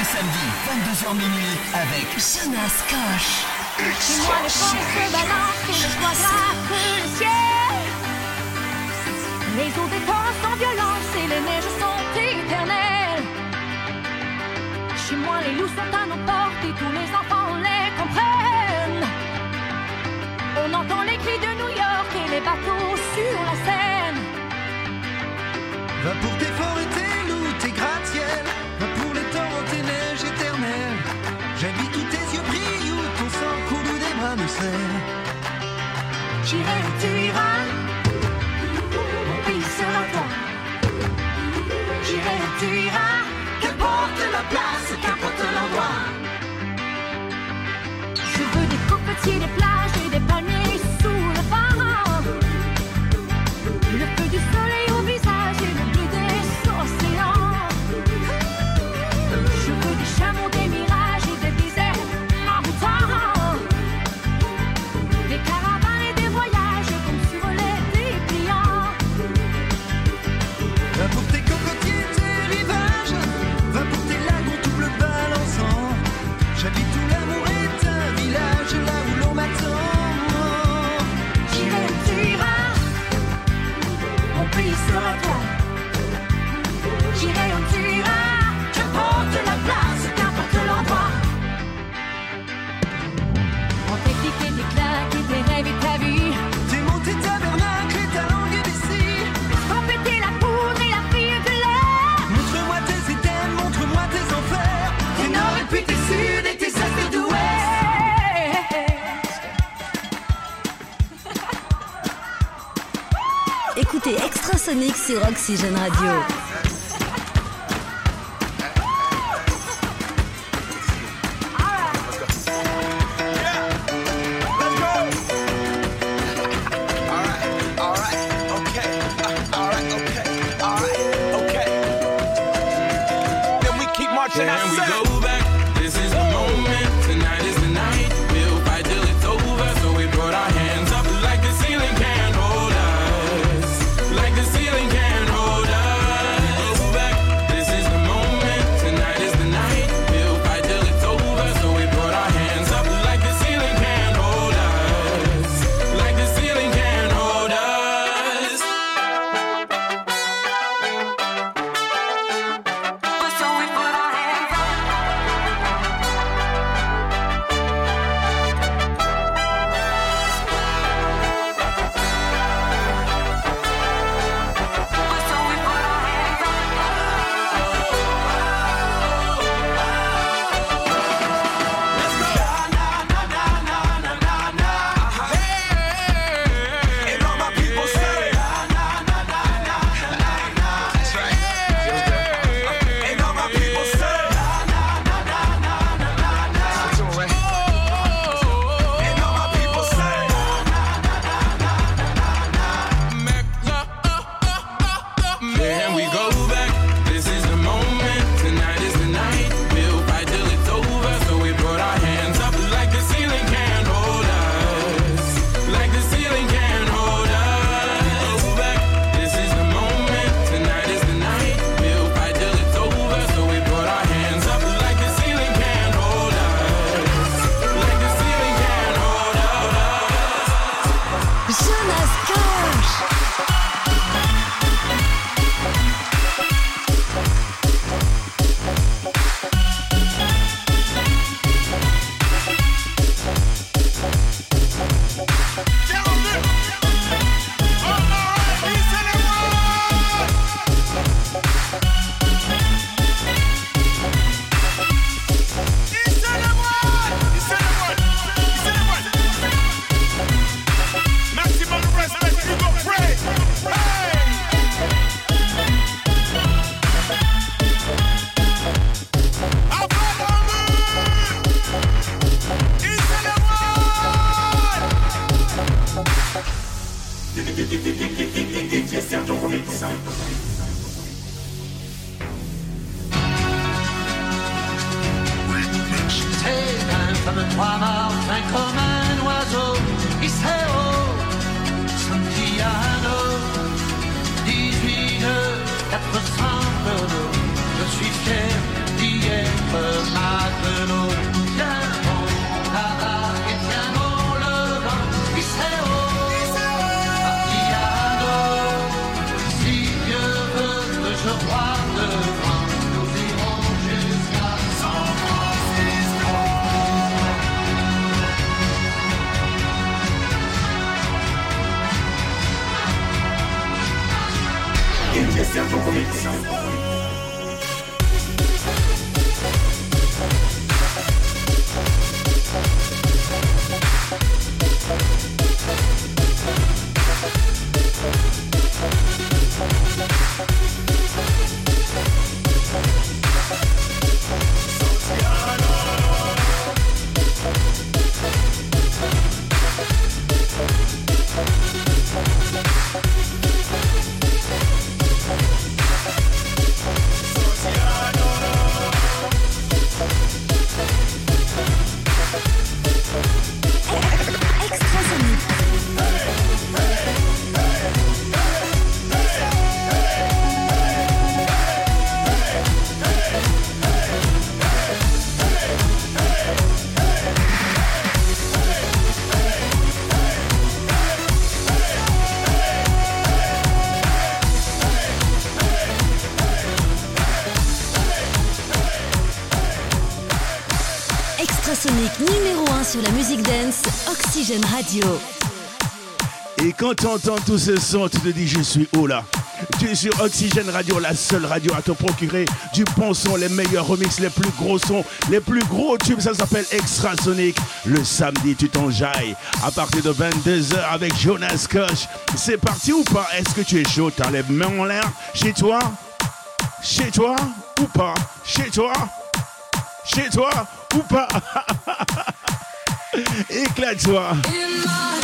samedi, 22h minuit, avec Jonas Koch. Chez moi, le vent se balance et le toit glace le ciel. Les eaux des torrents sont violentes et les neiges sont éternelles. Chez moi, les loups sont à nos portes et tous les enfants les comprennent. On entend les cris de New York et les bateaux sur la Seine. Va pour tes forts et tes loups, tes gratte-ciel. Va pour les torrents, tes neiges éternelles. J'habite où tes yeux brillent, où ton sang coule, où des bras me serrent. J'irai où tu iras, mon pays sera toi. J'irai où tu iras, qu'importe la place, qu'importe l'endroit. Je veux des cocotiers, des plages et des palmiers sous le vent. Le feu du soleil au visage et le bleu des océans. Je veux des chameaux, des mirages et des déserts marmoutants. Des caravanes et des voyages comme sur les dépliants. Va pour tes cocotiers, tes rivages. Va pour tes lagons double balançant. J'habite où l'amour est un village, là où l'on m'attend. J'irai où tu iras, mon pays sera toi. J'irai où tu iras, qu'importe la place, qu'importe l'endroit. On t'éclique et tes claques et tes rêves et ta vie. Tes mots, tes tabernacles et ta langue imbécile. Sans péter la poudre et la fille de l'air. Montre-moi tes items, montre-moi tes enfers. Tes nord et puis tes sud et tes est et d'ouest. Écoutez Extrasonic sur Oxygène Radio. Can we go back? This is the moment. Tonight is the night. We'll fight till it's over. So we put our hands up like the ceiling can't hold us. Like the ceiling can't hold us. Go back. This is the moment. Tonight is the night. We'll fight till it's over. So we put our hands up like the ceiling can't hold us. Like the ceiling can't hold us. So we put our hands up. So we put our hands up. Let's go. And all my people say That's right. And all my people say And all my people say Can we go back? This is the moment. Tonight is the night. We'll fight till it's over. So we put our hands up like the ceiling can't hold us. Like the ceiling can't hold us. Go back. This is the moment. Tonight is the night. We'll fight till it's over. So we put our hands up like the ceiling can't hold us. Like the ceiling can't hold us. Jonas Koch. Maximum respect, you go pray. Hey! Comme un trois morts, fin comme un oiseau, il s'est haut, son piano, 18 nœuds, 400 tonneaux, je suis fier d'y être Extrasonic numéro 1 sur la musique dance, Oxygène Radio. Et quand tu entends tous ces sons, tu te dis je suis où là? Tu es sur Oxygène Radio, la seule radio à te procurer du bon son, les meilleurs remixes, les plus gros sons, les plus gros tubes. Ça s'appelle Extrasonic. Le samedi, tu t'enjailles à partir de 22h avec Jonas Koch. C'est parti ou pas? Est-ce que tu es chaud? T'as les mains en l'air? Chez toi? Chez toi ou pas? Chez toi? Chez toi ou pas? Éclate-toi. In my